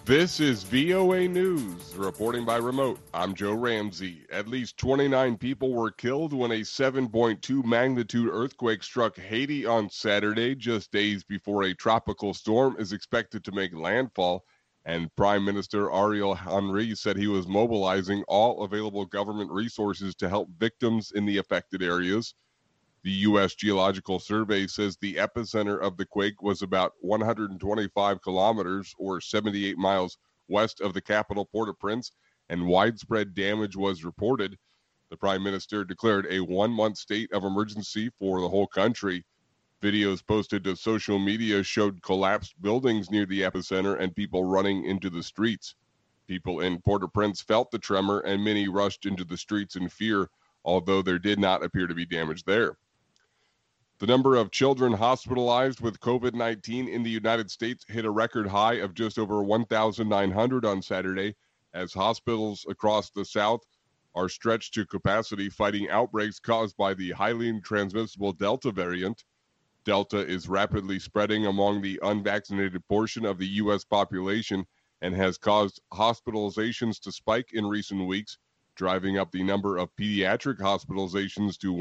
This is VOA News, reporting by remote. I'm Joe Ramsey. At least 29 people were killed when a 7.2 magnitude earthquake struck Haiti on Saturday, just days before a tropical storm is expected to make landfall. And Prime Minister Ariel Henry said he was mobilizing all available government resources to help victims in the affected areas. The U.S. Geological Survey says the epicenter of the quake was about 125 kilometers or 78 miles west of the capital, Port-au-Prince, and widespread damage was reported. The Prime Minister declared a one-month state of emergency for the whole country. Videos posted to social media showed collapsed buildings near the epicenter and people running into the streets. People in Port-au-Prince felt the tremor and many rushed into the streets in fear, although there did not appear to be damage there. The number of children hospitalized with COVID-19 in the United States hit a record high of just over 1,900 on Saturday, as hospitals across the South are stretched to capacity fighting outbreaks caused by the highly transmissible Delta variant. Delta is rapidly spreading among the unvaccinated portion of the U.S. population and has caused hospitalizations to spike in recent weeks, driving up the number of pediatric hospitalizations to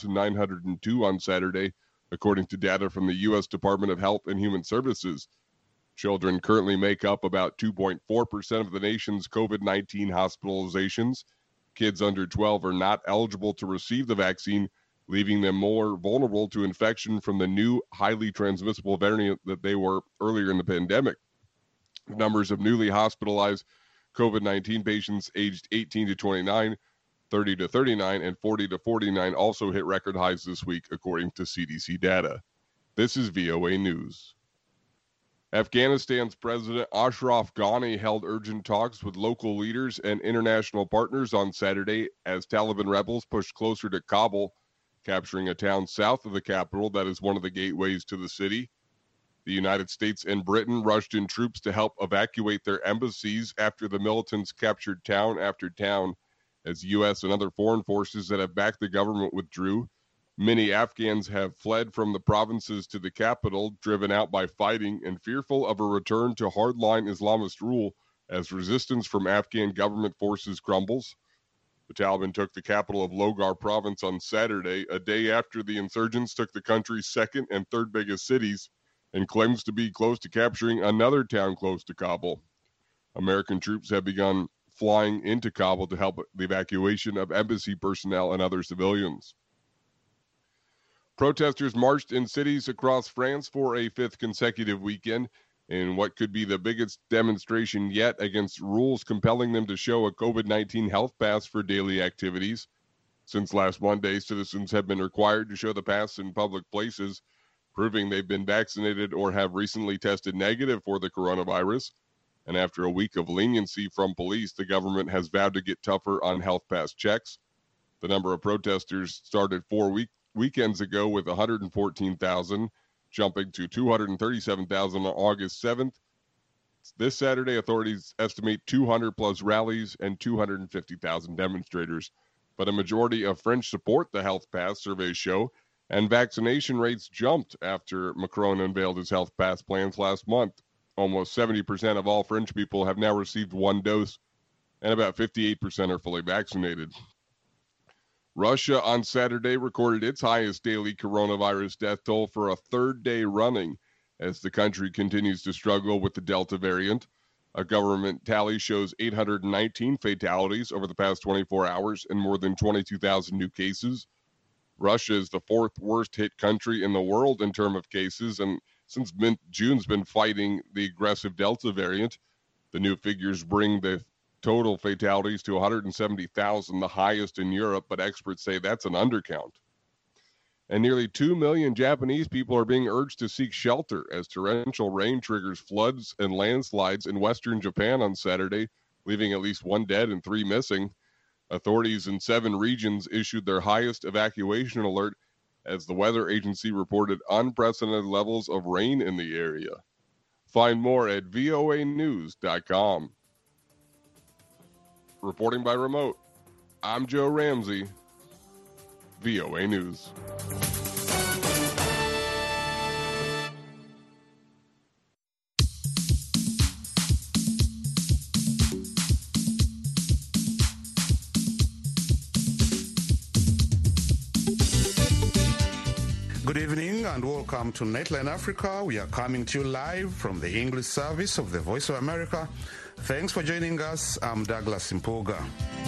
1,902 on Saturday, according to data from the U.S. Department of Health and Human Services. Children currently make up about 2.4% of the nation's COVID-19 hospitalizations. Kids under 12 are not eligible to receive the vaccine, leaving them more vulnerable to infection from the new highly transmissible variant that they were earlier in the pandemic. Numbers of newly hospitalized COVID-19 patients aged 18 to 29, 30 to 39, and 40 to 49 also hit record highs this week, according to CDC data. This is VOA News. Afghanistan's President Ashraf Ghani held urgent talks with local leaders and international partners on Saturday as Taliban rebels pushed closer to Kabul, capturing a town south of the capital that is one of the gateways to the city. The United States and Britain rushed in troops to help evacuate their embassies after the militants captured town after town, as U.S. and other foreign forces that have backed the government withdrew. Many Afghans have fled from the provinces to the capital, driven out by fighting and fearful of a return to hardline Islamist rule as resistance from Afghan government forces crumbles. The Taliban took the capital of Logar province on Saturday, a day after the insurgents took the country's second and third biggest cities, and claims to be close to capturing another town close to Kabul. American troops have begun flying into Kabul to help the evacuation of embassy personnel and other civilians. Protesters marched in cities across France for a fifth consecutive weekend in what could be the biggest demonstration yet against rules compelling them to show a COVID-19 health pass for daily activities. Since last Monday, citizens have been required to show the pass in public places, proving they've been vaccinated or have recently tested negative for the coronavirus. And after a week of leniency from police, the government has vowed to get tougher on health pass checks. The number of protesters started 4 weekends ago with 114,000, jumping to 237,000 on August 7th. This Saturday, authorities estimate 200 plus rallies and 250,000 demonstrators. But a majority of French support the health pass, surveys show, and vaccination rates jumped after Macron unveiled his health pass plans last month. Almost 70% of all French people have now received one dose, and about 58% are fully vaccinated. Russia on Saturday recorded its highest daily coronavirus death toll for a third day running as the country continues to struggle with the Delta variant. A government tally shows 819 fatalities over the past 24 hours and more than 22,000 new cases. Russia is the fourth worst hit country in the world in terms of cases, and since June's been fighting the aggressive Delta variant. The new figures bring the total fatalities to 170,000, the highest in Europe, but experts say that's an undercount. And nearly 2 million Japanese people are being urged to seek shelter as torrential rain triggers floods and landslides in western Japan on Saturday, leaving at least 1 dead and 3 missing. Authorities in 7 regions issued their highest evacuation alert as the weather agency reported unprecedented levels of rain in the area. Find more at voanews.com. Reporting by remote, I'm Joe Ramsey, VOA News. evening and welcome to Nightline Africa. We are coming to you live from the English service of the Voice of America. Thanks for joining us. I'm Douglas Mpuga.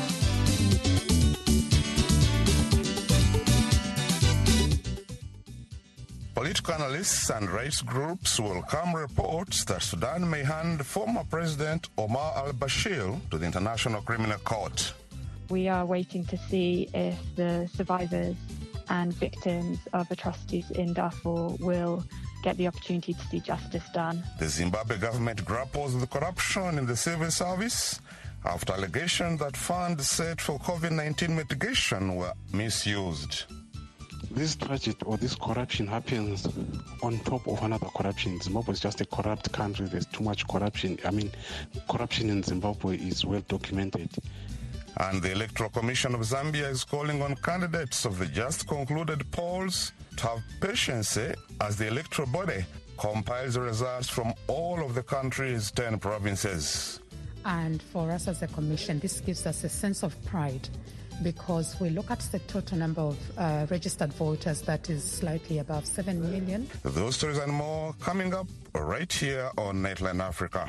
Political analysts and rights groups welcome reports that Sudan may hand former President Omar al-Bashir to the International Criminal Court. We are waiting to see if the survivors and victims of atrocities in Darfur will get the opportunity to see justice done. The Zimbabwe government grapples with corruption in the civil service after allegations that funds set for COVID-19 mitigation were misused. This tragedy or this corruption happens on top of another corruption. Zimbabwe is just a corrupt country. There's too much corruption. Corruption in Zimbabwe is well documented. And the Electoral Commission of Zambia is calling on candidates of the just concluded polls to have patience as the electoral body compiles the results from all of the country's 10 provinces. And for us as a commission, this gives us a sense of pride because we look at the total number of registered voters that is slightly above 7 million. Those stories and more coming up right here on Nightline Africa.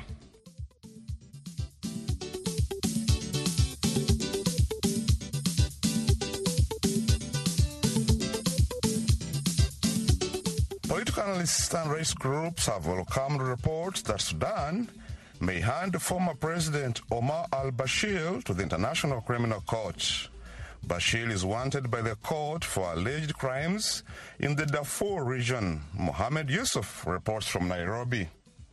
Political analysts and race groups have welcomed reports that Sudan may hand former President Omar al-Bashir to the International Criminal Court. Bashir is wanted by the court for alleged crimes in the Darfur region. Mohammed Yusuf reports from Nairobi.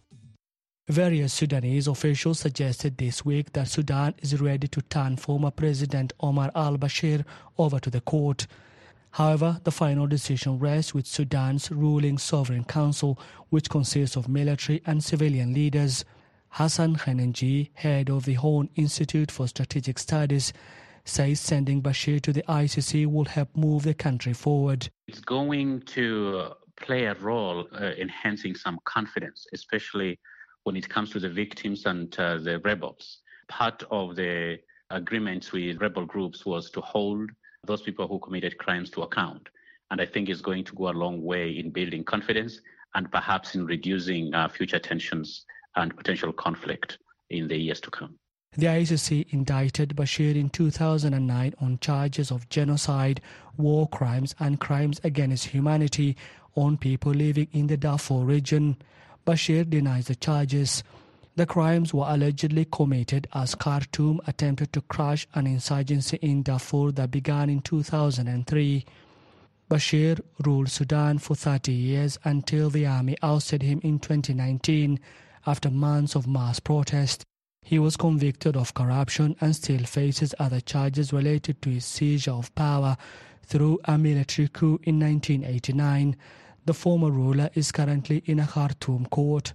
Various Sudanese officials suggested this week that Sudan is ready to turn former President Omar al-Bashir over to the court. However, the final decision rests with Sudan's ruling Sovereign Council, which consists of military and civilian leaders. Hassan Khanenji, head of the Horn Institute for Strategic Studies, says sending Bashir to the ICC will help move the country forward. It's going to play a role enhancing some confidence, especially when it comes to the victims and the rebels. Part of the agreements with rebel groups was to hold those people who committed crimes to account. And I think it's going to go a long way in building confidence and perhaps in reducing future tensions and potential conflict in the years to come. The ICC indicted Bashir in 2009 on charges of genocide, war crimes and crimes against humanity on people living in the Darfur region. Bashir denies the charges. The crimes were allegedly committed as Khartoum attempted to crush an insurgency in Darfur that began in 2003. Bashir ruled Sudan for 30 years until the army ousted him in 2019 after months of mass protest. He was convicted of corruption and still faces other charges related to his seizure of power through a military coup in 1989. The former ruler is currently in a Khartoum court.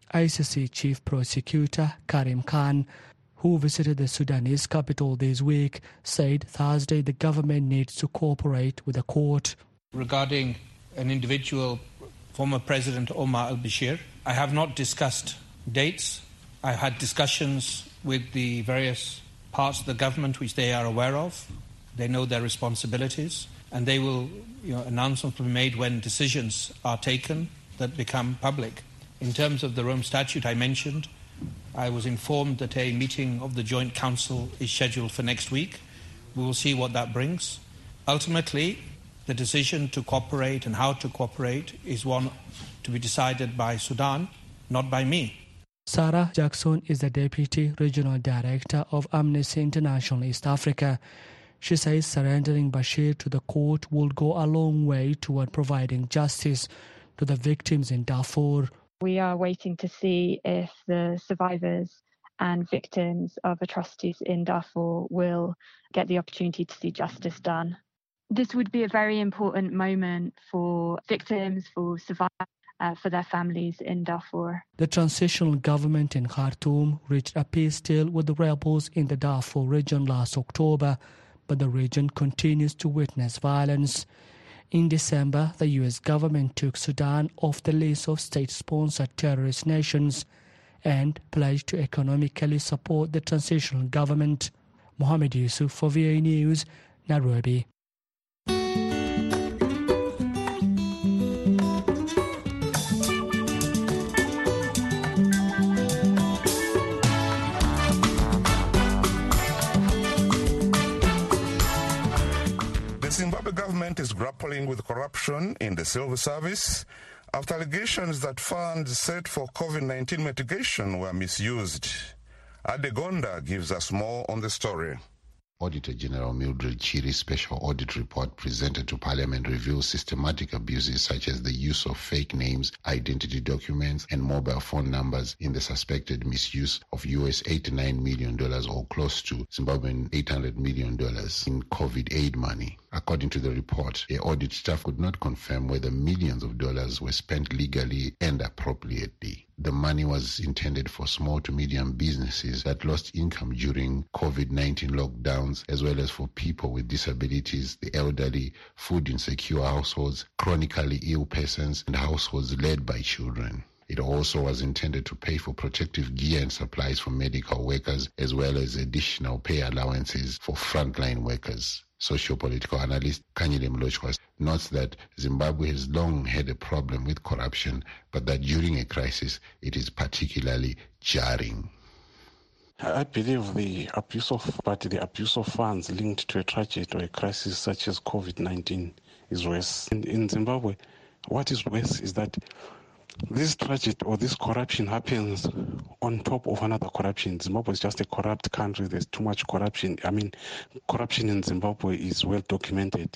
ICC Chief Prosecutor Karim Khan, who visited the Sudanese capital this week, said Thursday the government needs to cooperate with the court. Regarding an individual, former President Omar al-Bashir, I have not discussed dates. I had discussions with the various parts of the government which they are aware of. They know their responsibilities, and they will, announcements will be made when decisions are taken that become public. In terms of the Rome Statute I mentioned, I was informed that a meeting of the Joint Council is scheduled for next week. We will see what that brings. Ultimately, the decision to cooperate and how to cooperate is one to be decided by Sudan, not by me. Sarah Jackson is the Deputy Regional Director of Amnesty International East Africa. She says surrendering Bashir to the court will go a long way toward providing justice to the victims in Darfur. We are waiting to see if the survivors and victims of atrocities in Darfur will get the opportunity to see justice done. This would be a very important moment for victims, for survivors, for their families in Darfur. The transitional government in Khartoum reached a peace deal with the rebels in the Darfur region last October, but the region continues to witness violence. In December, the U.S. government took Sudan off the list of state-sponsored terrorist nations and pledged to economically support the transitional government. Mohammed Yusuf for VOA News, Nairobi. grappling with corruption in the civil service after allegations that funds set for COVID-19 mitigation were misused. Adegonda gives us more on the story. Auditor General Mildred Chiri's special audit report presented to Parliament reveals systematic abuses such as the use of fake names, identity documents, and mobile phone numbers in the suspected misuse of US $89 million or close to Zimbabwean $800 million in COVID aid money. According to the report, the audit staff could not confirm whether millions of dollars were spent legally and appropriately. The money was intended for small to medium businesses that lost income during COVID-19 lockdowns, as well as for people with disabilities, the elderly, food insecure households, chronically ill persons, and households led by children. It also was intended to pay for protective gear and supplies for medical workers, as well as additional pay allowances for frontline workers. Socio-political analyst Kanyile Mlochwa notes that Zimbabwe has long had a problem with corruption, but that during a crisis, it is particularly jarring. I believe the abuse of funds linked to a tragedy or a crisis such as COVID-19 is worse. In Zimbabwe, what is worse is that this tragedy or this corruption happens on top of another corruption. Zimbabwe is just a corrupt country. There's too much corruption. I mean, corruption in Zimbabwe is well documented.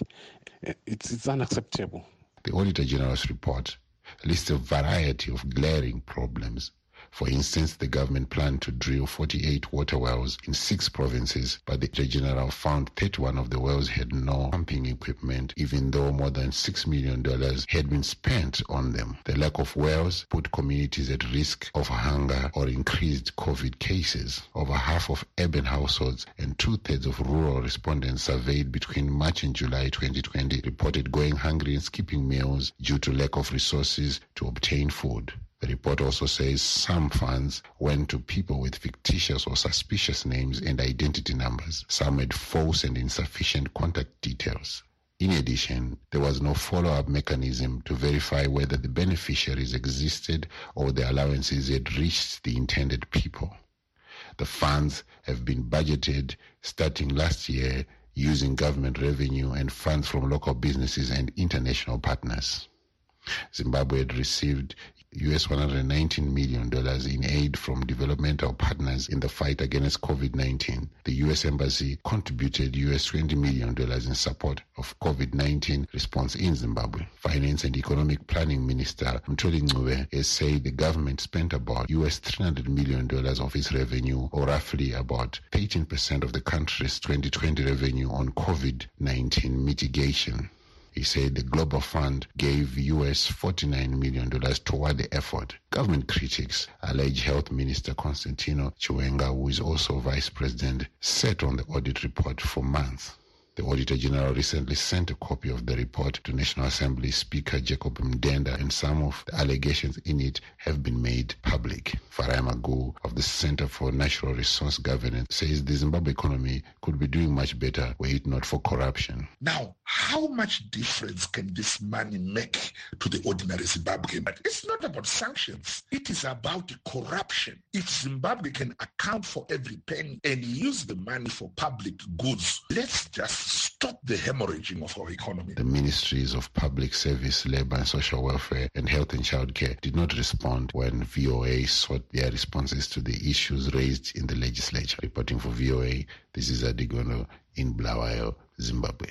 It's unacceptable. The Auditor General's report lists a variety of glaring problems. For instance, the government planned to drill 48 water wells in 6 provinces, but the Auditor General found 31 of the wells had no pumping equipment, even though more than $6 million had been spent on them. The lack of wells put communities at risk of hunger or increased COVID cases. Over half of urban households and 2/3 of rural respondents surveyed between March and July 2020 reported going hungry and skipping meals due to lack of resources to obtain food. The report also says some funds went to people with fictitious or suspicious names and identity numbers. Some had false and insufficient contact details. In addition, there was no follow-up mechanism to verify whether the beneficiaries existed or the allowances had reached the intended people. The funds have been budgeted starting last year using government revenue and funds from local businesses and international partners. Zimbabwe had received US $119 million in aid from developmental partners in the fight against COVID-19. The US Embassy contributed US $20 million in support of COVID-19 response in Zimbabwe. Finance and Economic Planning Minister Mtholi Ncube has said the government spent about US $300 million of its revenue, or roughly about 13% of the country's 2020 revenue, on COVID-19 mitigation. He said the Global Fund gave US $49 million toward the effort. Government critics allege Health Minister Constantino Chiwenga, who is also Vice President, sat on the audit report for months. The Auditor General recently sent a copy of the report to National Assembly Speaker Jacob Mdenda, and some of the allegations in it have been made public. Farai Magu of the Center for Natural Resource Governance says the Zimbabwe economy could be doing much better were it not for corruption. Now, how much difference can this money make to the ordinary Zimbabwean? But it's not about sanctions. It is about corruption. If Zimbabwe can account for every penny and use the money for public goods, let's just stop the hemorrhaging of our economy. The Ministries of Public Service, Labour and Social Welfare, and Health and Childcare did not respond when VOA sought their responses to the issues raised in the legislature. Reporting for VOA, this is Adegondo in Bulawayo, Zimbabwe.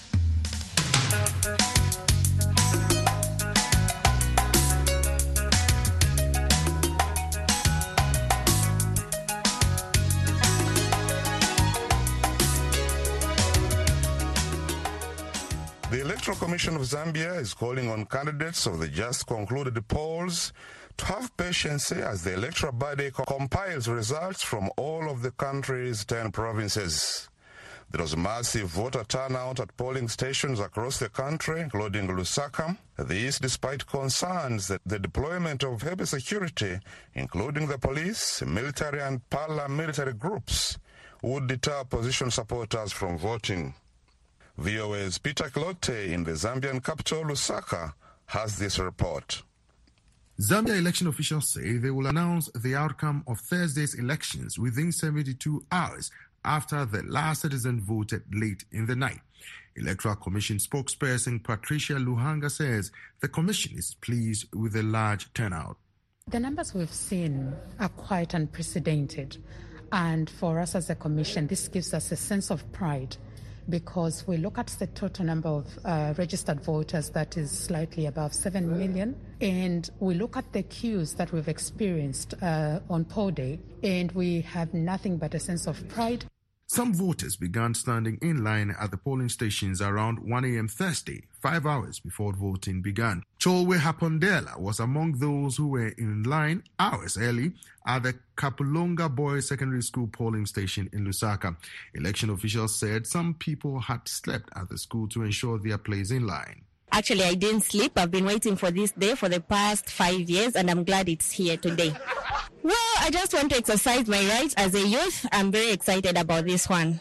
The Electoral Commission of Zambia is calling on candidates of the just concluded polls to have patience as the electoral body compiles results from all of the country's 10 provinces. There was massive voter turnout at polling stations across the country, including Lusaka. This despite concerns that the deployment of heavy security, including the police, military and paramilitary groups, would deter opposition supporters from voting. VOA's Peter Clote in the Zambian capital, Lusaka, has this report. Zambia election officials say they will announce the outcome of Thursday's elections within 72 hours after the last citizen voted late in the night. Electoral Commission spokesperson Patricia Luhanga says the commission is pleased with the large turnout. The numbers we've seen are quite unprecedented. And for us as a commission, this gives us a sense of pride because we look at the total number of registered voters that is slightly above 7 million. And we look at the queues that we've experienced on poll day, and we have nothing but a sense of pride. Some voters began standing in line at the polling stations around 1 a.m. Thursday, 5 hours before voting began. Cholwe Hapondela was among those who were in line hours early at the Kapulonga Boys Secondary School polling station in Lusaka. Election officials said some people had slept at the school to ensure their place in line. Actually, I didn't sleep. I've been waiting for this day for the past 5 years, and I'm glad it's here today. Well, I just want to exercise my rights as a youth. I'm very excited about this one.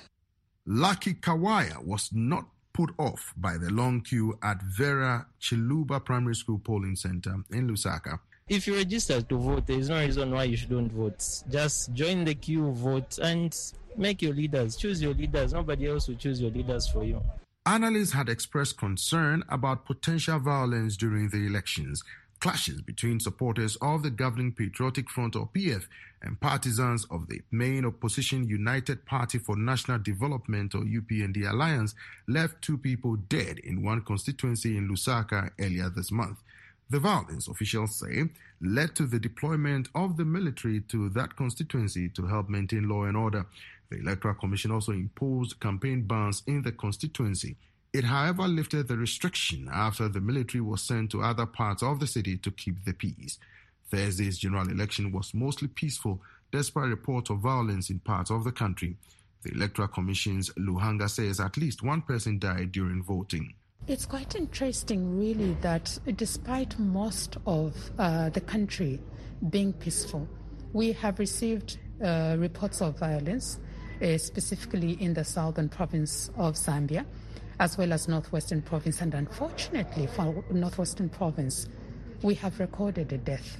Lucky Kawaya was not put off by the long queue at Vera Chiluba Primary School polling center in Lusaka. If you register to vote, there is no reason why you shouldn't vote. Just join the queue, vote, and make your leaders. Choose your leaders. Nobody else will choose your leaders for you. Analysts had expressed concern about potential violence during the elections. Clashes between supporters of the governing Patriotic Front or PF and partisans of the main opposition United Party for National Development or UPND alliance left 2 people dead in one constituency in Lusaka earlier this month. The violence, officials say, led to the deployment of the military to that constituency to help maintain law and order. The Electoral Commission also imposed campaign bans in the constituency. It, however, lifted the restriction after the military was sent to other parts of the city to keep the peace. Thursday's general election was mostly peaceful, despite reports of violence in parts of the country. The Electoral Commission's Luhanga says at least 1 person died during voting. It's quite interesting, really, that despite most of the country being peaceful, we have received reports of violence, specifically in the southern province of Zambia, as well as Northwestern Province. And unfortunately for Northwestern Province, we have recorded a death.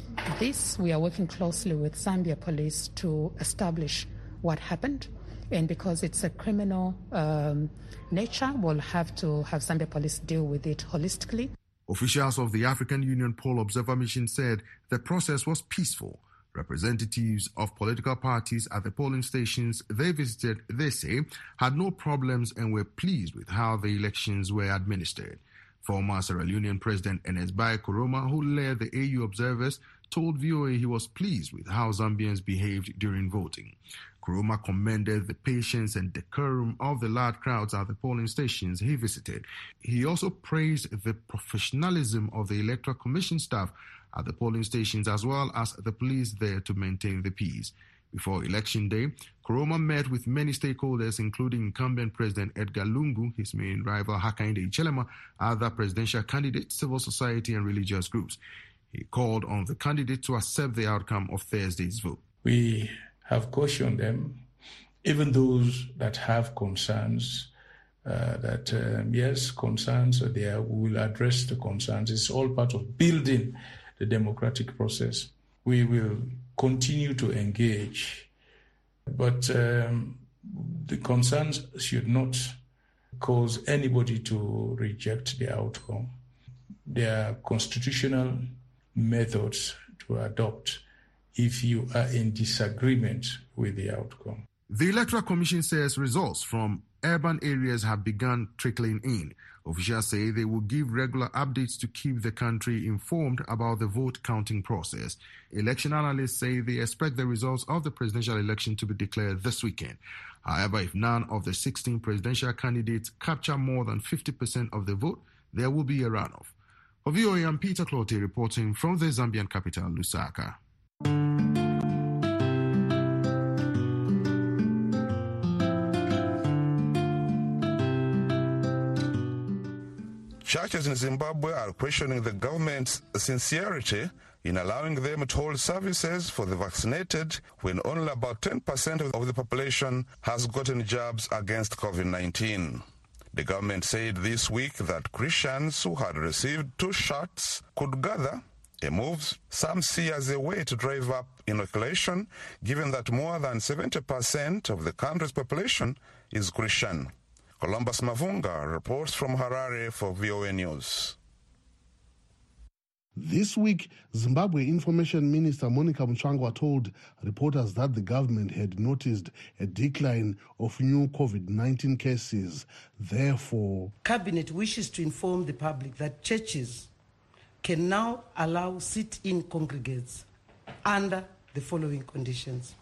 This, we are working closely with Zambia police to establish what happened. And because it's a criminal nature, we'll have to have Zambia police deal with it holistically. Officials of the African Union Poll Observer Mission said the process was peaceful. Representatives of political parties at the polling stations they visited, they say, had no problems and were pleased with how the elections were administered. Former Sierra Leonean President Ernest Bai Koroma, who led the AU observers, told VOA he was pleased with how Zambians behaved during voting. Koroma commended the patience and decorum of the large crowds at the polling stations he visited. He also praised the professionalism of the Electoral Commission staff at the polling stations as well as the police there to maintain the peace. Before Election Day, Koroma met with many stakeholders, including incumbent President Edgar Lungu, his main rival Hakainde Hichilema, other presidential candidates, civil society and religious groups. He called on the candidate to accept the outcome of Thursday's vote. We have cautioned them, even those that have concerns, concerns are there. We will address the concerns. It's all part of building the democratic process. We will continue to engage, but the concerns should not cause anybody to reject the outcome. There are constitutional methods to adopt if you are in disagreement with the outcome. The Electoral Commission says results from urban areas have begun trickling in. Officials say they will give regular updates to keep the country informed about the vote counting process. Election analysts say they expect the results of the presidential election to be declared this weekend. However, if none of the 16 presidential candidates capture more than 50% of the vote, there will be a runoff. For VOA, I'm Peter Clote reporting from the Zambian capital, Lusaka. Churches in Zimbabwe are questioning the government's sincerity in allowing them to hold services for the vaccinated when only about 10% of the population has gotten jabs against COVID-19. The government said this week that Christians who had received 2 shots could gather A move some see as a way to drive up inoculation, given that more than 70% of the country's population is Christian. Columbus Mavunga reports from Harare for VOA News. This week, Zimbabwe Information Minister Monica Mutsvangwa told reporters that the government had noticed a decline of new COVID-19 cases. Therefore, Cabinet wishes to inform the public that churches can now allow sit-in congregants under the following conditions.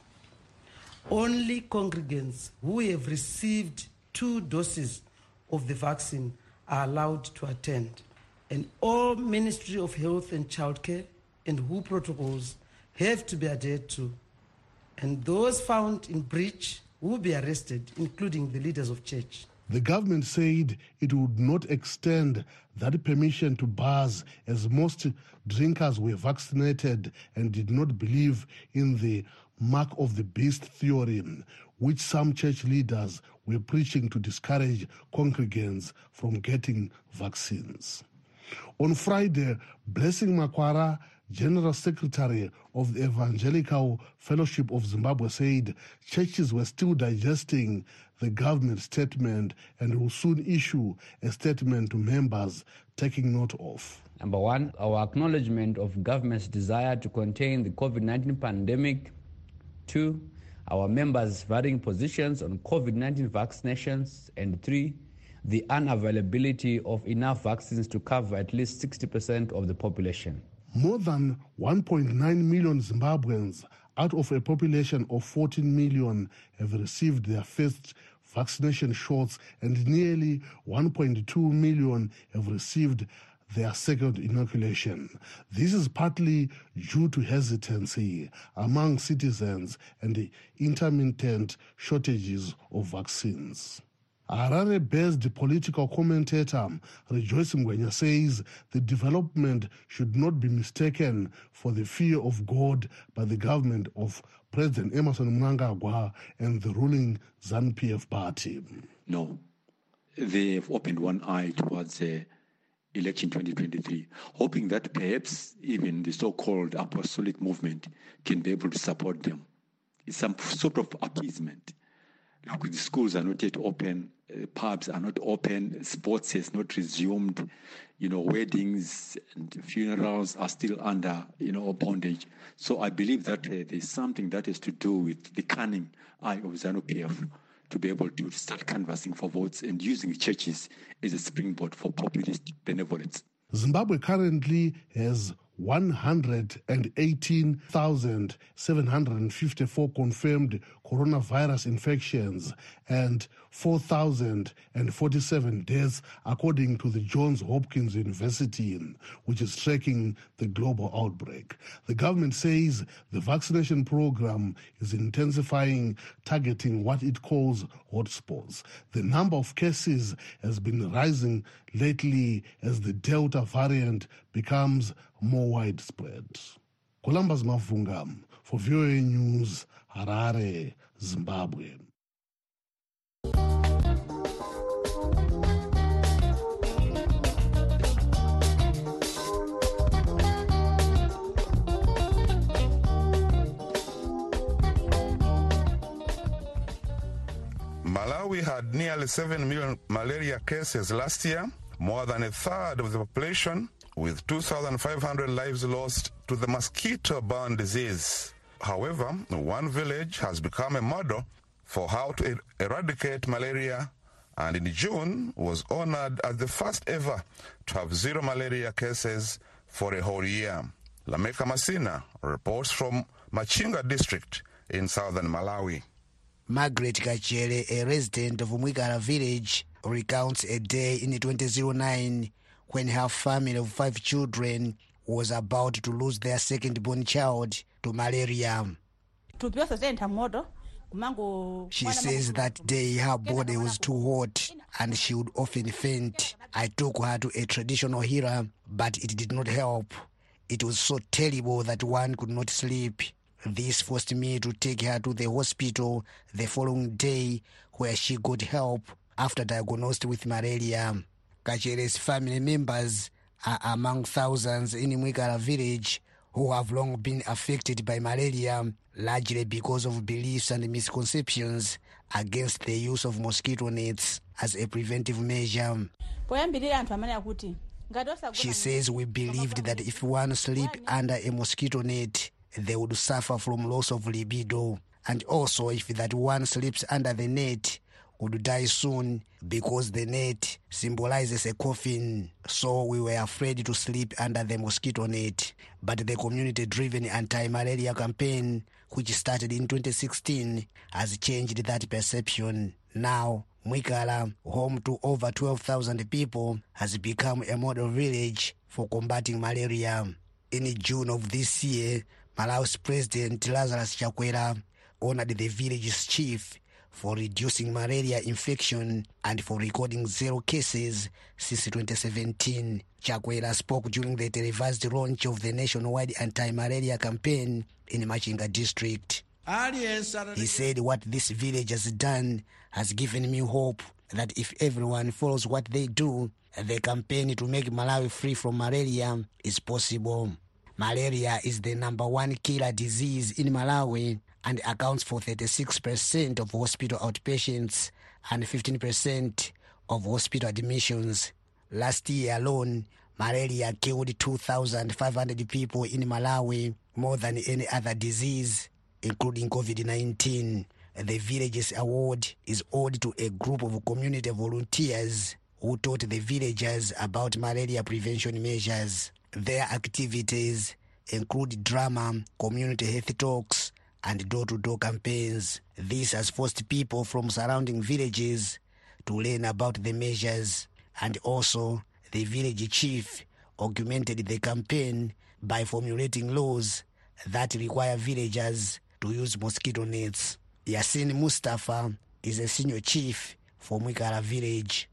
Only congregants who have received 2 doses of the vaccine are allowed to attend, and all Ministry of Health and Childcare and WHO protocols have to be adhered to, and those found in breach will be arrested, including the leaders of church. The government said it would not extend that permission to bars as most drinkers were vaccinated and did not believe in the mark of the beast theory, which some church leaders were preaching to discourage congregants from getting vaccines. On Friday, Blessing Makwara, General Secretary of the Evangelical Fellowship of Zimbabwe, said churches were still digesting the government statement and will soon issue a statement to members taking note of. Number one, our acknowledgement of government's desire to contain the COVID-19 pandemic. 2, our members' varying positions on COVID-19 vaccinations. And 3, the unavailability of enough vaccines to cover at least 60% of the population. More than 1.9 million Zimbabweans out of a population of 14 million have received their first vaccination shots, and nearly 1.2 million have received their second inoculation. This is partly due to hesitancy among citizens and the intermittent shortages of vaccines. Harare-based political commentator Rejoice Ngwenya says the development should not be mistaken for the fear of God by the government of President Emmerson Mnangagwa and the ruling ZANU-PF party. No, they've opened one eye towards election 2023, hoping that perhaps even the so-called apostolic movement can be able to support them. It's some sort of appeasement. Look, the schools are not yet open, pubs are not open, sports has not resumed, weddings and funerals are still under, bondage. So I believe that there's something that has to do with the cunning eye of ZANU-PF to be able to start canvassing for votes and using churches as a springboard for populist benevolence. Zimbabwe currently has 118,754 confirmed coronavirus infections and 4,047 deaths, according to the Johns Hopkins University, which is tracking the global outbreak. The government says the vaccination program is intensifying, targeting what it calls hotspots. The number of cases has been rising lately as the Delta variant becomes more widespread. Columbus Mavunga for VOA News, Harare, Zimbabwe. Malawi had nearly 7 million malaria cases last year, more than a third of the population, with 2,500 lives lost to the mosquito-borne disease. However, one village has become a model for how to eradicate malaria, and in June was honored as the first ever to have 0 malaria cases for a whole year. Lameka Masina reports from Machinga district in southern Malawi. Margaret Kachere, a resident of Mwikara village, recounts a day in 2009 when her family of 5 children was about to lose their second-born child to malaria. She says that day her body was too hot and she would often faint. I took her to a traditional healer, but it did not help. It was so terrible that one could not sleep. This forced me to take her to the hospital the following day, where she got help after diagnosed with malaria. Kachere's family members are among thousands in Mwikala village who have long been affected by malaria, largely because of beliefs and misconceptions against the use of mosquito nets as a preventive measure. She says we believed that if one slept under a mosquito net, they would suffer from loss of libido, and also if that one sleeps under the net, would die soon because the net symbolizes a coffin. So we were afraid to sleep under the mosquito net. But the community-driven anti-malaria campaign, which started in 2016, has changed that perception. Now, Mwikala, home to over 12,000 people, has become a model village for combating malaria. In June of this year, Malawi's President Lazarus Chakwera honored the village's chief for reducing malaria infection and for recording 0 cases since 2017. Chakwera spoke during the televised launch of the nationwide anti-malaria campaign in Machinga district. He said, what this village has done has given me hope that if everyone follows what they do, the campaign to make Malawi free from malaria is possible. Malaria is the #1 killer disease in Malawi and accounts for 36% of hospital outpatients and 15% of hospital admissions. Last year alone, malaria killed 2,500 people in Malawi, more than any other disease, including COVID-19. The village's award is owed to a group of community volunteers who taught the villagers about malaria prevention measures. Their activities include drama, community health talks, and door-to-door campaigns. This has forced people from surrounding villages to learn about the measures, and also the village chief augmented the campaign by formulating laws that require villagers to use mosquito nets. Yasin Mustafa is a senior chief for Mwikala village.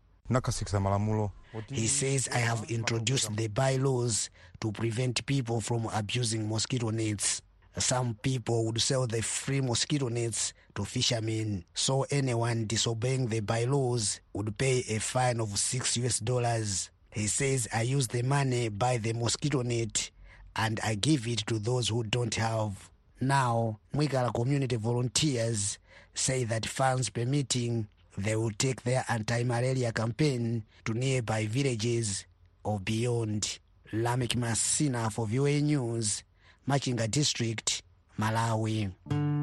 He says, I have introduced the bylaws to prevent people from abusing mosquito nets. Some people would sell the free mosquito nets to fishermen, so anyone disobeying the bylaws would pay a fine of $6. He says, I use the money, buy the mosquito net, and I give it to those who don't have. Now, Mwikala community volunteers say that funds permitting, they will take their anti-malaria campaign to nearby villages or beyond. Lamek Masina for VOA News, Machinga District, Malawi.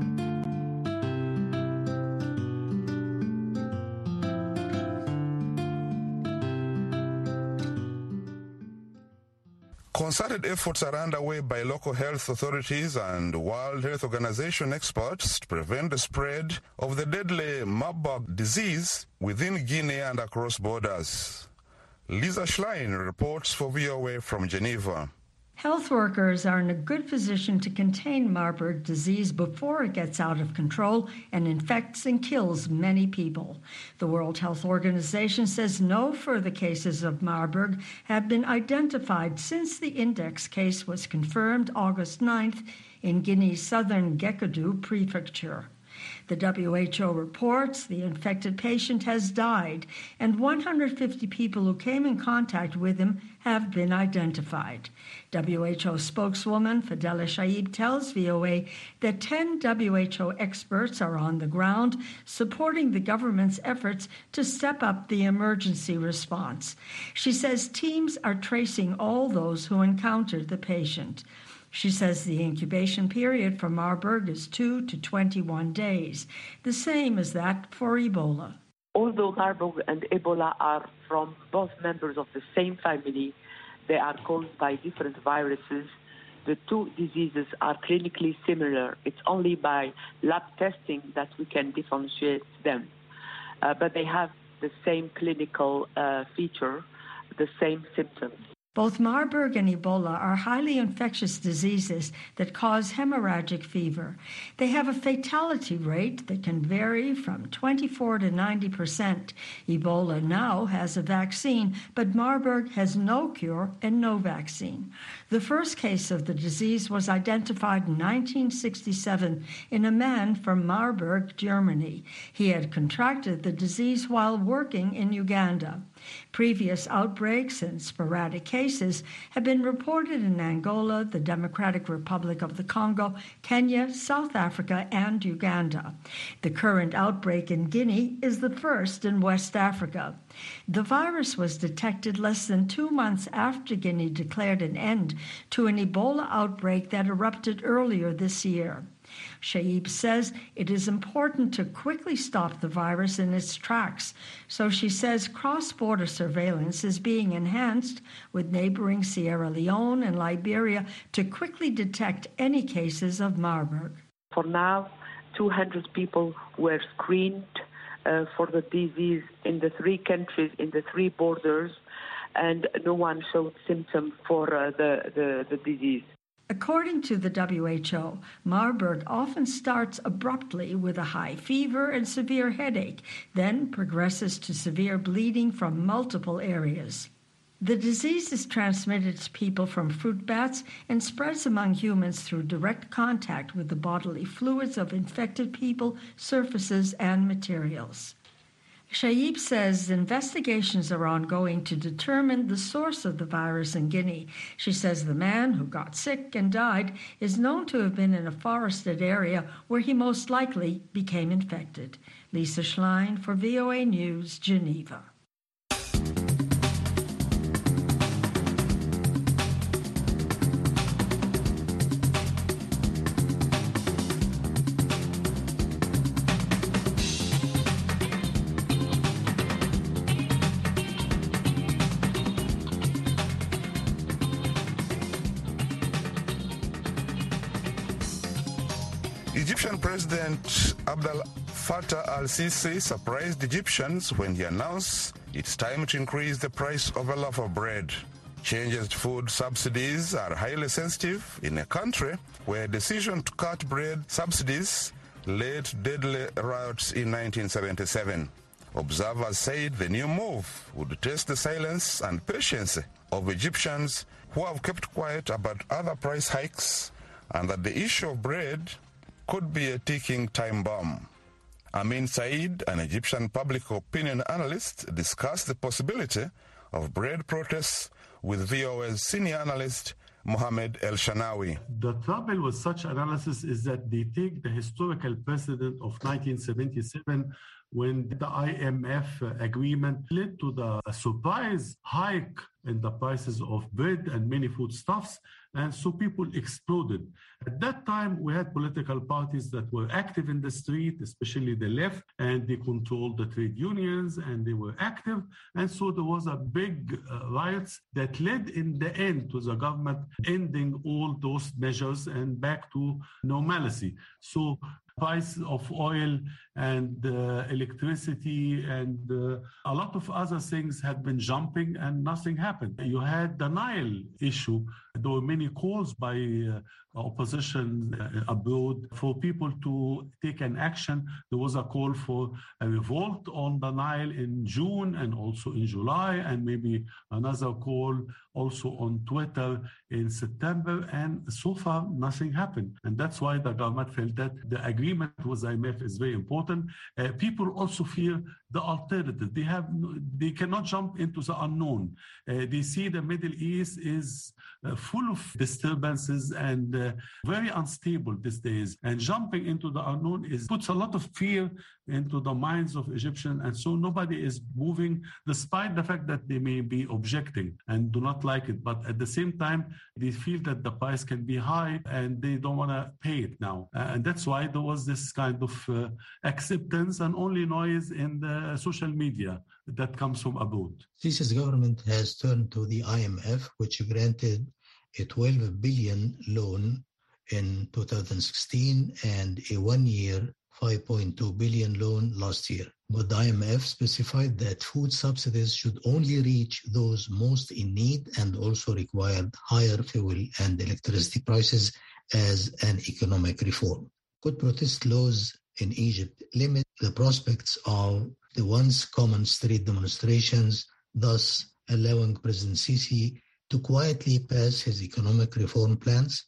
Concerted efforts are underway by local health authorities and World Health Organization experts to prevent the spread of the deadly Marburg disease within Guinea and across borders. Lisa Schlein reports for VOA from Geneva. Health workers are in a good position to contain Marburg disease before it gets out of control and infects and kills many people. The World Health Organization says no further cases of Marburg have been identified since the index case was confirmed August 9th in Guinea's southern Gekedou prefecture. The WHO reports the infected patient has died, and 150 people who came in contact with him have been identified. WHO spokeswoman Fadela Shaib tells VOA that 10 WHO experts are on the ground supporting the government's efforts to step up the emergency response. She says teams are tracing all those who encountered the patient. She says the incubation period for Marburg is 2 to 21 days, the same as that for Ebola. Although Marburg and Ebola are from both members of the same family, they are caused by different viruses. The two diseases are clinically similar. It's only by lab testing that we can differentiate them. But they have the same clinical feature, the same symptoms. Both Marburg and Ebola are highly infectious diseases that cause hemorrhagic fever. They have a fatality rate that can vary from 24 to 90%. Ebola now has a vaccine, but Marburg has no cure and no vaccine. The first case of the disease was identified in 1967 in a man from Marburg, Germany. He had contracted the disease while working in Uganda. Previous outbreaks and sporadic cases have been reported in Angola, the Democratic Republic of the Congo, Kenya, South Africa, and Uganda. The current outbreak in Guinea is the first in West Africa. The virus was detected less than 2 months after Guinea declared an end to an Ebola outbreak that erupted earlier this year. Shaib says it is important to quickly stop the virus in its tracks, so she says cross-border surveillance is being enhanced with neighboring Sierra Leone and Liberia to quickly detect any cases of Marburg. For now, 200 people were screened for the disease in the 3 countries, in the 3 borders, and no one showed symptoms for the disease. According to the WHO, Marburg often starts abruptly with a high fever and severe headache, then progresses to severe bleeding from multiple areas. The disease is transmitted to people from fruit bats and spreads among humans through direct contact with the bodily fluids of infected people, surfaces, and materials. Shaib says investigations are ongoing to determine the source of the virus in Guinea. She says the man who got sick and died is known to have been in a forested area where he most likely became infected. Lisa Schlein for VOA News, Geneva. Egyptian President Abdel Fattah al-Sisi surprised Egyptians when he announced it's time to increase the price of a loaf of bread. Changes to food subsidies are highly sensitive in a country where a decision to cut bread subsidies led to deadly riots in 1977. Observers said the new move would test the silence and patience of Egyptians who have kept quiet about other price hikes, and that the issue of bread could be a ticking time bomb. Amin Said, an Egyptian public opinion analyst, discussed the possibility of bread protests with VOA's senior analyst Mohamed El Shanawi. The trouble with such analysis is that they take the historical precedent of 1977 when the IMF agreement led to the surprise hike in the prices of bread and many foodstuffs, and so people exploded. At that time, we had political parties that were active in the street, especially the left, and they controlled the trade unions, and they were active. And so there was a big riots that led in the end to the government ending all those measures and back to normalcy. So price of oil and electricity and a lot of other things had been jumping and nothing happened. You had the Nile issue. There were many calls by opposition abroad for people to take an action. There was a call for a revolt on the Nile in June and also in July, and maybe another call also on Twitter in September. And so far, nothing happened. And that's why the government felt that the agreement with IMF is very important. People also fear the alternative. They cannot jump into the unknown. They see the Middle East is full of disturbances and very unstable these days. And jumping into the unknown puts a lot of fear into the minds of Egyptians. And so nobody is moving, despite the fact that they may be objecting and do not like it. But at the same time, they feel that the price can be high and they don't want to pay it now. And that's why there was this kind of acceptance and only noise in the social media that comes from abroad. Sisi's government has turned to the IMF, which granted a 12 billion loan in 2016 and a one-year 5.2 billion loan last year. But the IMF specified that food subsidies should only reach those most in need and also required higher fuel and electricity prices as an economic reform. Could protest laws in Egypt limit the prospects of the once common street demonstrations, thus allowing President Sisi to quietly pass his economic reform plans?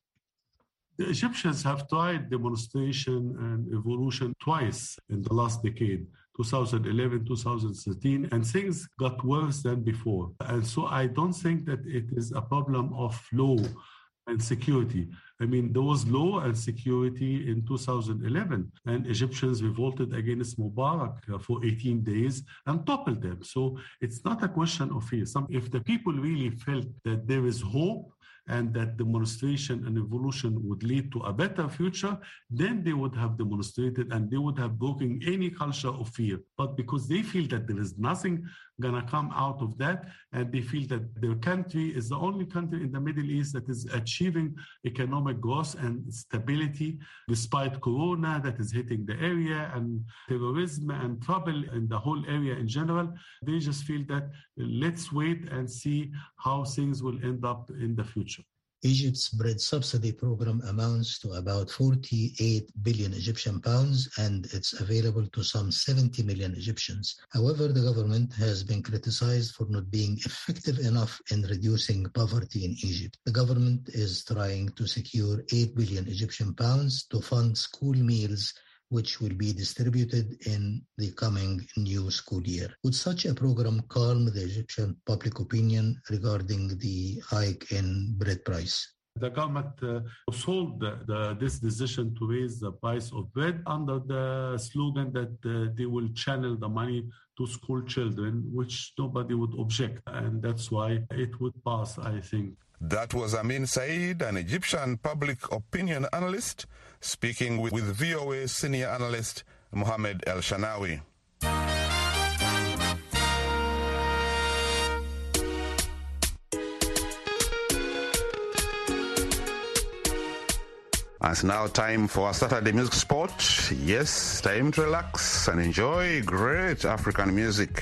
The Egyptians have tried demonstration and revolution twice in the last decade, 2011, 2013, and things got worse than before. And so I don't think that it is a problem of law and security. I mean, there was law and security in 2011, and Egyptians revolted against Mubarak for 18 days and toppled them. So it's not a question of fear. If the people really felt that there is hope and that demonstration and revolution would lead to a better future, then they would have demonstrated and they would have broken any culture of fear. But because they feel that there is nothing gonna come out of that, and they feel that their country is the only country in the Middle East that is achieving economic growth and stability despite Corona that is hitting the area and terrorism and trouble in the whole area in general, they just feel that let's wait and see how things will end up in the future. Egypt's bread subsidy program amounts to about 48 billion Egyptian pounds, and it's available to some 70 million Egyptians. However, the government has been criticized for not being effective enough in reducing poverty in Egypt. The government is trying to secure 8 billion Egyptian pounds to fund school meals, which will be distributed in the coming new school year. Would such a program calm the Egyptian public opinion regarding the hike in bread price? The government sold this decision to raise the price of bread under the slogan that they will channel the money to school children, which nobody would object. And that's why it would pass, I think. That was Amin Said, an Egyptian public opinion analyst, speaking with VOA senior analyst Mohamed El Shanawi. And it's now time for our Saturday Music Spot. Yes, time to relax and enjoy great African music.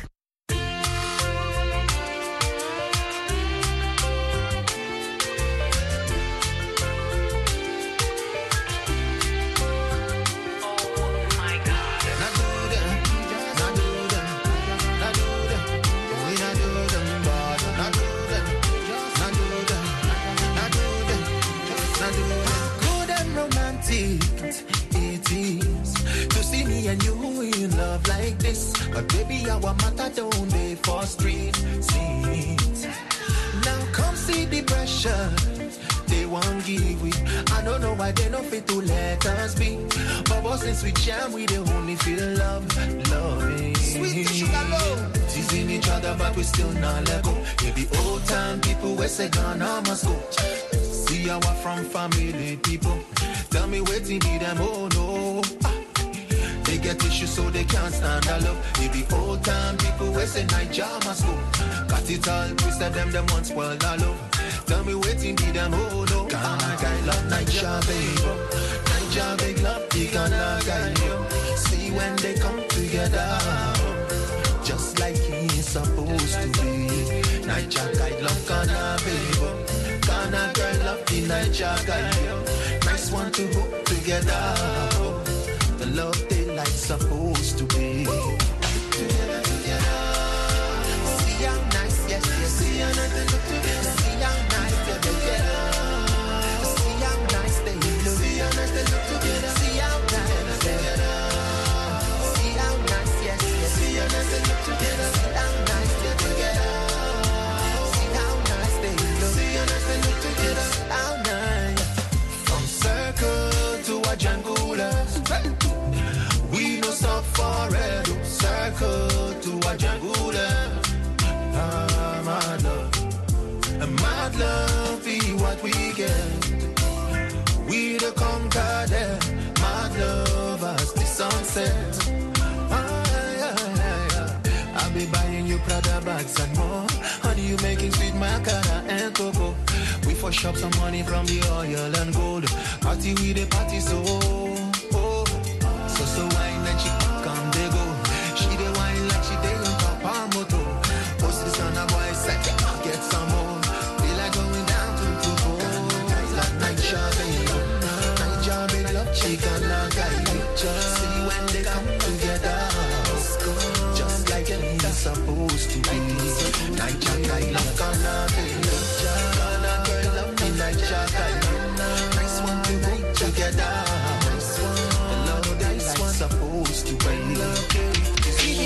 But baby, our matter don't they for street seats. Now come see the pressure they won't give we. I don't know why they don't fit to let us be. But since we jam, we the only feel loving. Sweet sugar love. Teasing each other, but we still not let go. Maybe old time people we say Ghana must go. See our from family people. Tell me waiting be them, oh no. They get issues so they can't stand our love. It be old time people we say Nigeria must go. Got it all twisted them once spoiled our love. Tell me waiting be them, oh no. Ghana guy love Nigeria baby. Nigeria big love the Ghana guy. See when they come together, just like he's supposed to be. Nigeria guy love Ghana baby. Ghana girl love the Nigeria guy. Nice one to hook together. The love they like supposed to be. Together, together. See how nice, yes, yes. See how nice they look together. See how nice they're together. See how nice they look. See how nice they look together. See how nice they're together. See how nice, yes, yes. See how nice they look together. See how nice they're together. See how nice they look. See how nice they look together. How nice. From circle to a jangulars. We no stop forever, circle to a jangula. Mad love be what we get. We the conquer them, mad love as the sunset. I'll be buying you Prada bags and more. Honey, you making sweet macara and cocoa. We for shop some money from the oil and gold. Party with the party so. So wine and she come they go. She the wine like she dey on top of moto. Post this on a boy set, get some more. Feel like going down to go. Like Nigeria baby, Nigeria baby love chicken like I see when they come together. Just like it's supposed to be. Nigeria love Ghana baby, Ghana girl love me Nigeria. Nice one to go together. Supposed to be. See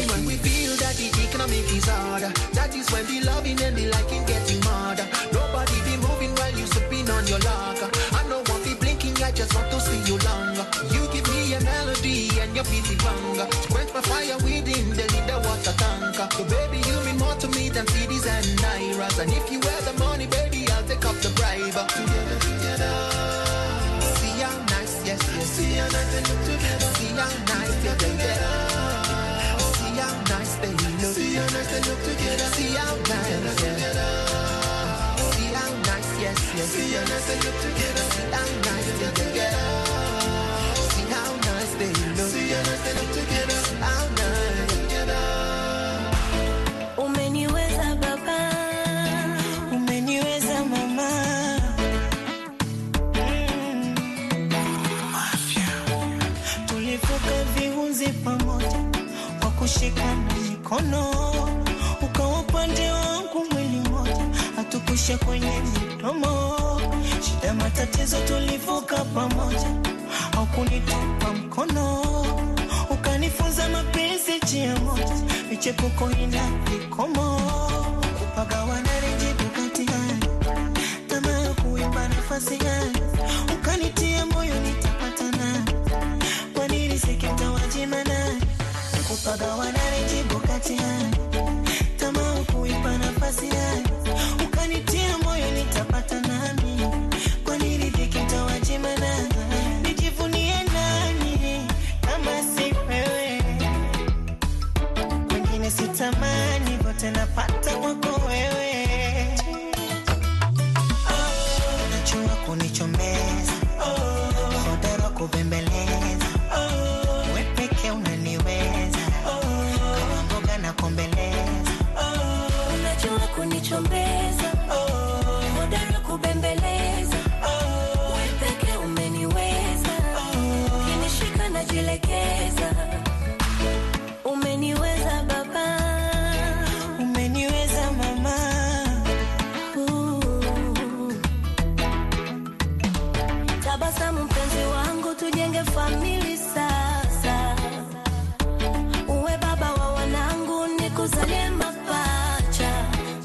disorder. That is when the loving and the liking getting murder. Nobody be moving while you sipping on your lager. I don't want to be blinking, I just want to see you longer. You give me a melody and your pity banger. Quench my fire within, they need the water tanker. So baby, you mean more to me than CDs and Nairas. And if you have the money, baby, I'll take up the bribe. Together, together. See how nice, yes, yes. See how nice they look together. See how nice they together. See how nice they look. See how nice they look together. See how nice together. See how nice, yes, yes. See how nice they look together. See how nice they together. See how nice they look. See how nice they look together. See how nice together. Umeniweza baba, umeniweza mama. Tulivuka viunzi pamoja kwa kushikana mikono, ukawa upande wangu mwili mmoja, hatukusha kwenye midomo. Shida matatizo tulivuka pamoja, haukunitupa mkono, ukanifunza mapenzi njia moja, michepuko ina vikomo. Kupagawana rejibu kati haya, tamaa kuimba nafasi haya, ukanitia moyo nitapatana, kwa nini sikita wajimana. Kupagawana rejibu kati haya, tamaa kuimba nafasi haya, ukanitia moyo nitapatana, kwa nini sikita wajimana. Nijivunie nani kama si wewe, wengine sitamani, vote napata kwako wewe. Najua kunichomeza, hodari wa kubembeleza, wewe pekee unaniweza, kama mboga na kombeleza. Unajua kunichomeza, hodari wa kubembeleza, wewe pekee umeniweza, kinishika najilegeza. Umeniweza baba, umeniweza mama. Tabasamu mpenzi wangu, tujenge famili sasa. Uwe baba wa wanangu, nikuzalie mapacha.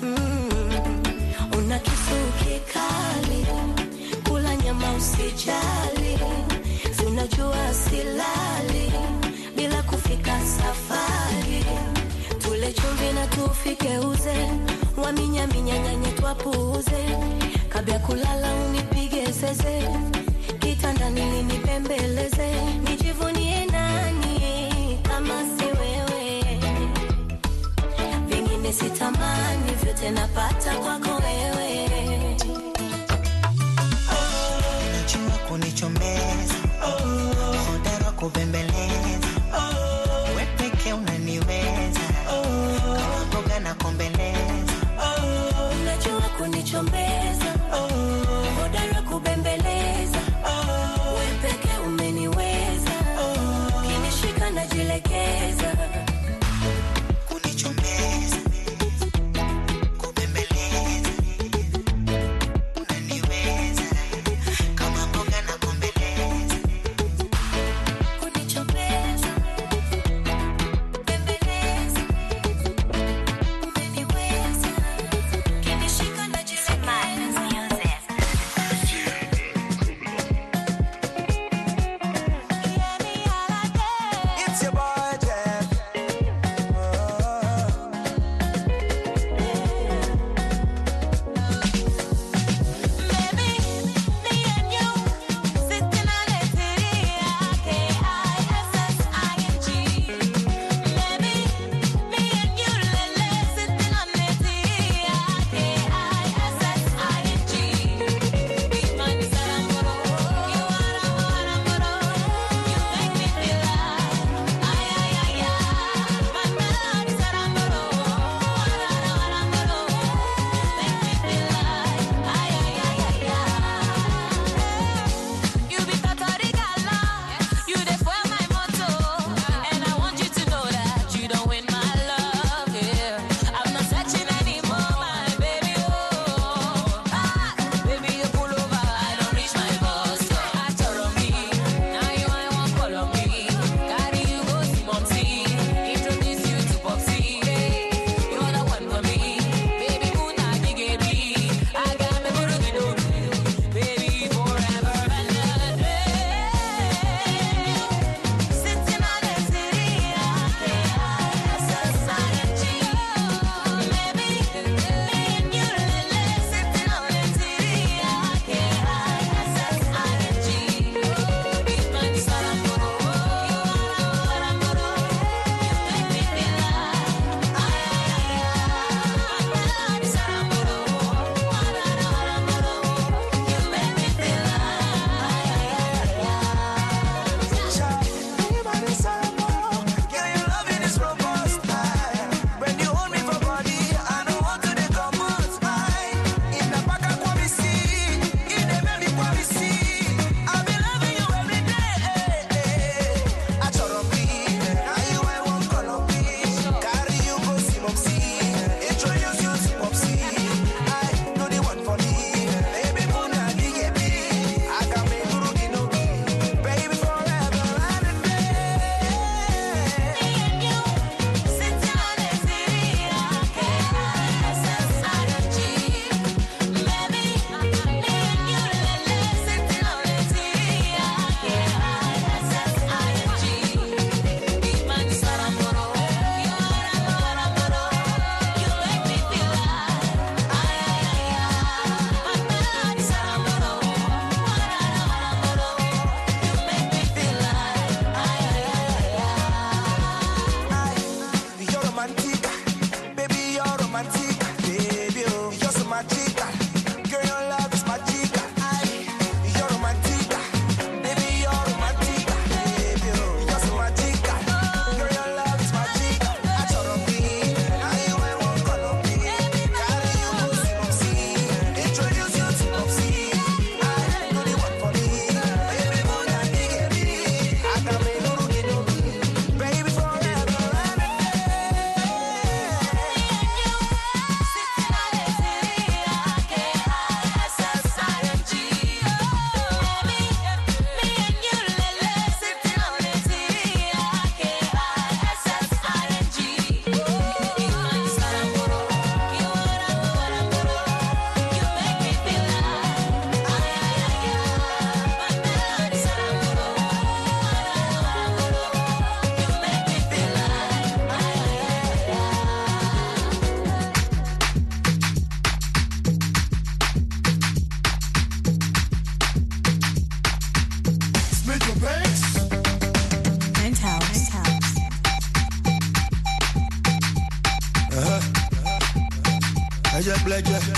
Una kisu kikali, kula nyama usijali. Si unajua silali bila kufika safari. Tule chumvi na tufike uze, waminya minyanyanye twapuuze. Kabla kulala unipige zeze, kitandani linipembeleze. Nijivunie nani kama si wewe, vingine sitamani, vyote napata kwako wewe. Najua kunichomeza, hodari wa kubembeleza, wewe pekee unaniweza, kama mboga na kombeleza. Unajua kunichomeza, hodari wa kubembeleza, wewe pekee umeniweza, kinishika najilegeza. Kunichomeza, kubembeleza, unaniweza, kama mboga na kombeleza. Kunichomeza. with your banks. Penthouse. I just pledge you.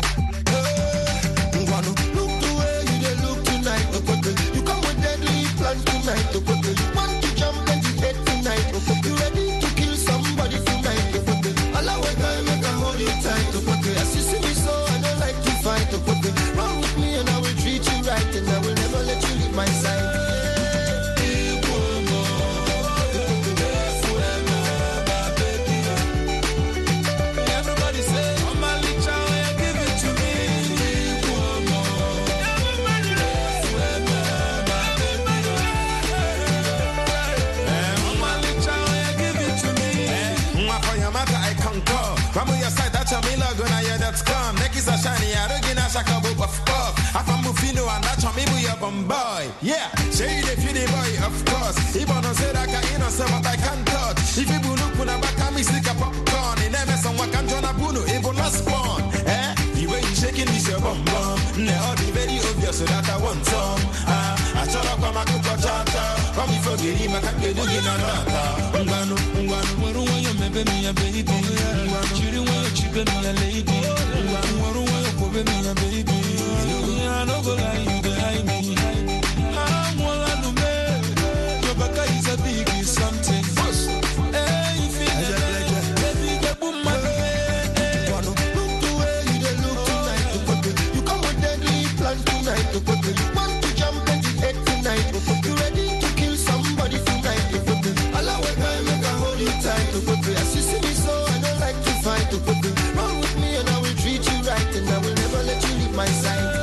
Look the way you dey look tonight. You come with deadly plan tonight. You want to jump and you hate tonight. You ready to kill somebody tonight. All our time make I hold you tight. As you see me so I don't like to fight. Run with me and I will treat you right. And I will never let you leave my side. Yeah, say the feel the boy, of course. Even on say that I know but I can't touch. If you look when I back me stick a popcorn, in MS on what can John Abuno, even last born. The way you shaking this your bum bum. Now the very obvious so that I want some. I shut up on my cook chata. Come before getting my can't get in another. Ungano, you maybe me a baby. Chiri want you chicken me a lady. Ungano, you cover me a baby. I don't go like you behind me. I'm all I know, man. Your back is a big something. Hey, you feel it? Baby, get boom, my baby. Look the way you dey look tonight. You come with deadly plan tonight. You want to jump and you hate tonight. You ready to kill somebody tonight. All our time make I hold you tight. As you see me so I don't like to fight. Run with me and I will treat you right. And I will never let you leave my side.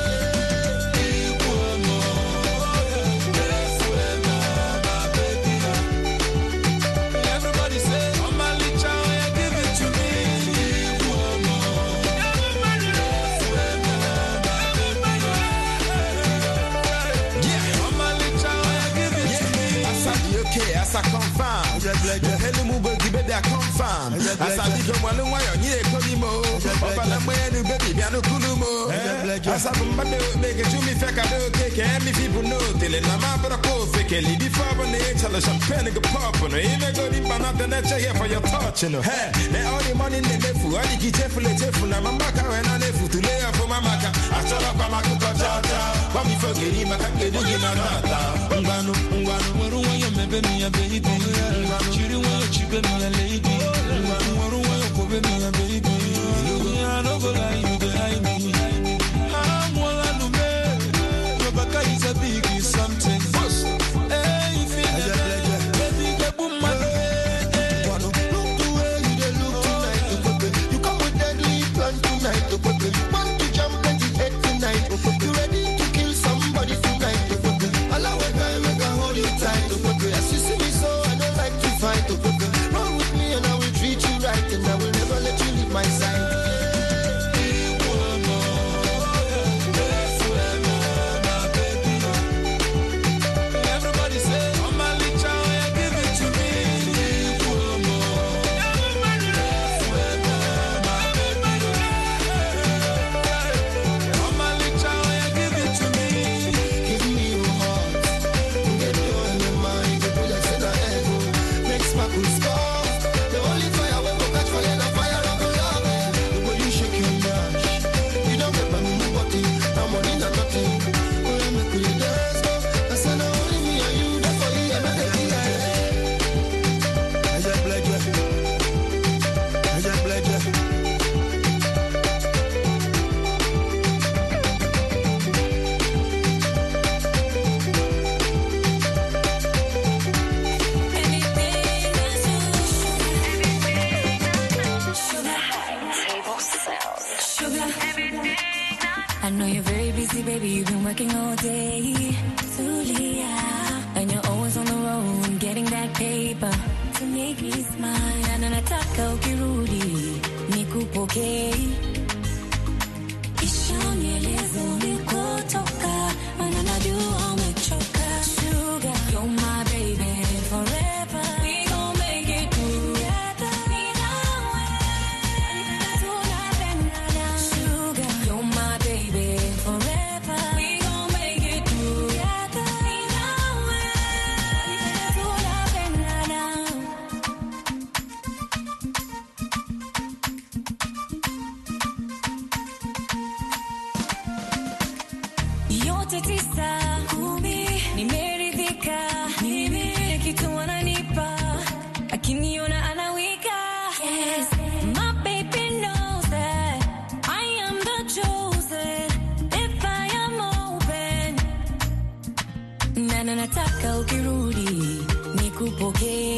I confirm. The hell move baby I confirm. As I become one why you need Kolimo. Papa la man baby piano kulumo. As I make it to me fake I do cake and me people know till na ma para ko fake li before when they tell us champagne go pop no even go in banana that here for your touch you know. Hey, they all the money in the fool. All the tefu na mama ka when I nefu to lay for mama ka. I tell up my cook chata. What me forget him I can't get in another. Ungano you maybe me a baby. Chiri want you chicken me a lady. Ungano you cover me a baby. I don't go like you behind me. I'm all I know, man. Your back is a big something. Hey, you feel it? Baby, get boom, my baby. Look the way you dey look tonight. You come with deadly plan tonight. You want to jump and you hate tonight. You ready to kill somebody tonight. All our time make I hold you tight. As you see me so I don't like to fight. Run with me and I will treat you right. And I will never let you leave my side. I know you're very busy, baby. You've been working all day. Zulia. And you're always on the road, getting that paper to make me smile. And nataka ukirudi, nikupokee. Kisha nieleze ulikotoka, maana najua umechoka. Sugar, you're my baby forever. We gon' make it together. Sugar, you're my baby forever. We gon' make it together. na nataka ukirudi nikupokee,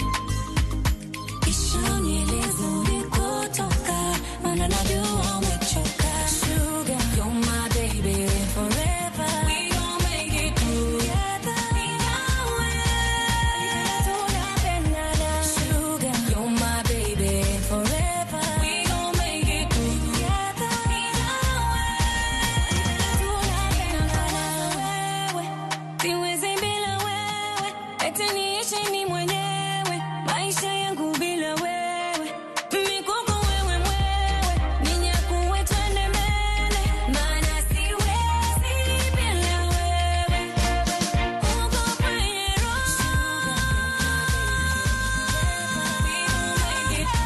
kisha nieleze ulikotoka, maana najua umechoka. Sugar, you're my baby forever. We gon' make it together. Sugar, you're my baby forever. We gon' make it together. Siwezi bila wewe, eti niishi ni mwenyewe, maisha yangu bila wewe, mikoko wewe mwewe, ninyakuwe twende mbele, maana siwezi bila wewe, uko kwenye roho. We gon' make it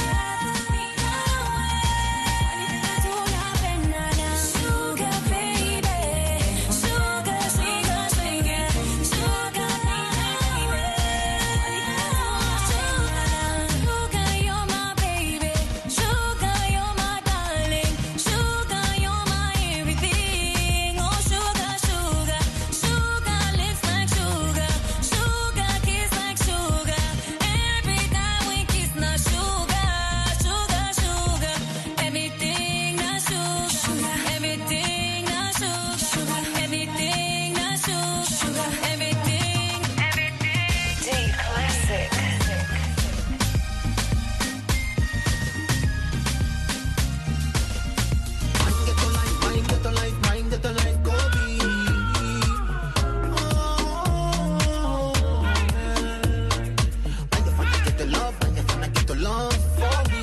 tunapendana. Sugar baby, sugar, sugar, sugar, sugar baby. Sugar, you're my baby. Sugar, you're my darling. Sugar, you're my everything. Oh, sugar, sugar, sugar, lips like sugar, sugar, kiss like sugar. Every time we kiss, now sugar, sugar, sugar. Everything now sugar, everything now sugar, everything now sugar, everything, everything. D classic. Mind get a life, go be. When you finna get the love, when you finna get the love for me.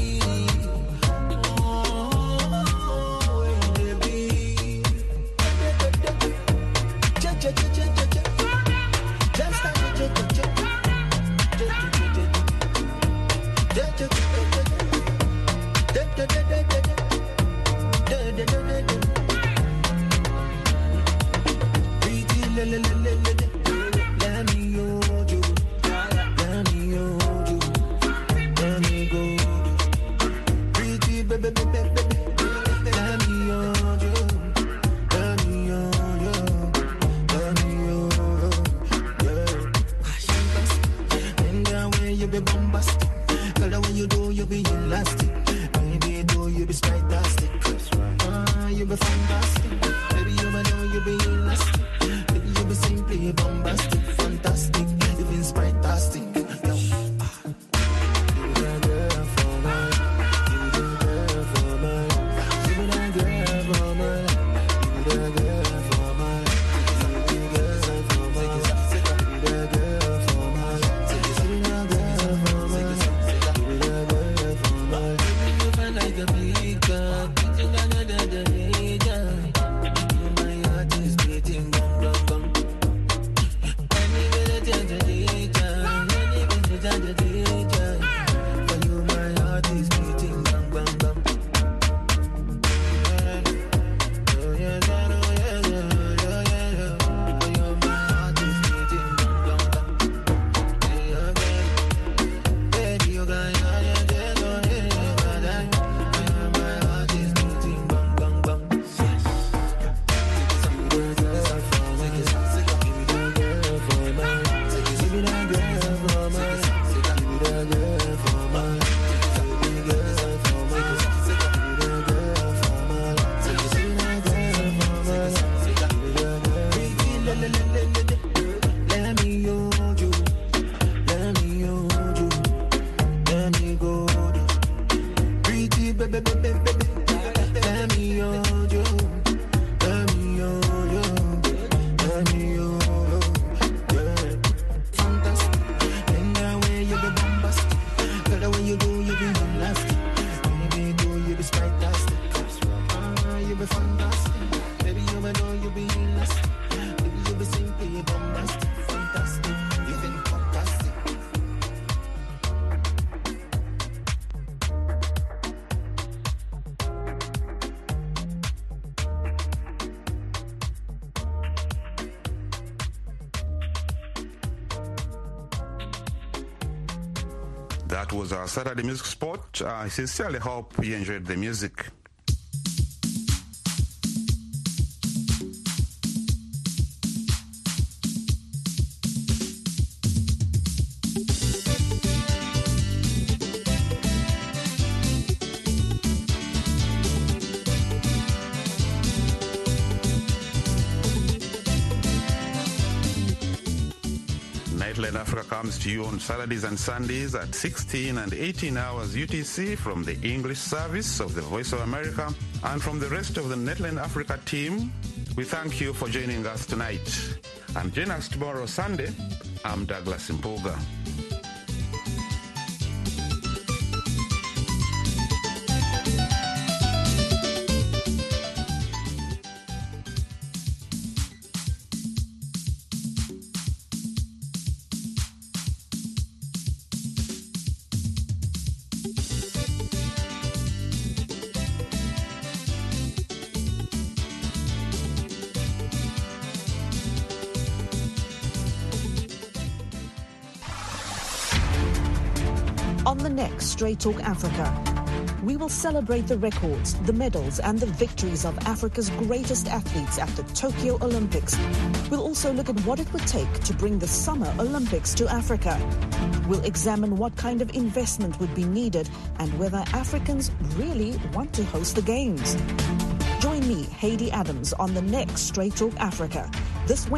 Baby. Let me hold you. Let me hold you. Let me go. Pretty baby, baby, baby. Let me hold you. Let me hold you. Let me hold you. Yeah. And the way you be bombastic. Girl, the way you do, you be elastic. Baby, do you be fantastic. You be fantastic. Baby, you know you be elastic. Baby, you be simply bombastic, fantastic, even sprite-tastic. You the girl for me. You the girl for me. You the girl for me. You the girl for me. You the girl for me. You the girl for me. You the girl for me. You the girl for me. You find like a big girl. My heart is beating, bum, bum, bum. For you, my heart is beating, bum, bum, bum. For you, my heart is beating, bum, bum, bum. Baby, you got my heart is beating, bum, bum, bum. Let me hold you. Let me hold you. Let me go. Pretty baby, baby, baby. Let me hold you. Let me hold you. Let me hold you. Yeah. Fantastic. And the way you be bombastic. Girl, the way you do, you be elastic. Baby, do you be fantastic. You be fantastic. Baby, you know you be elastic. Baby, you be simply bombastic, fantastic, even fantastic. That was our Saturday Music Spot. I sincerely hope you enjoyed the music. Nightline Africa comes to you on Saturdays and Sundays at 16 and 18 hours UTC from the English service of the Voice of America and from the rest of the Nightline Africa team. We thank you for joining us tonight. And join us tomorrow, Sunday. I'm Douglas Mpuga. On the next Straight Talk Africa, we will celebrate the records, the medals and the victories of Africa's greatest athletes at the Tokyo Olympics. We'll also look at what it would take to bring the Summer Olympics to Africa. We'll examine what kind of investment would be needed and whether Africans really want to host the Games. Join me, Haiti Adams, on the next Straight Talk Africa this Wednesday.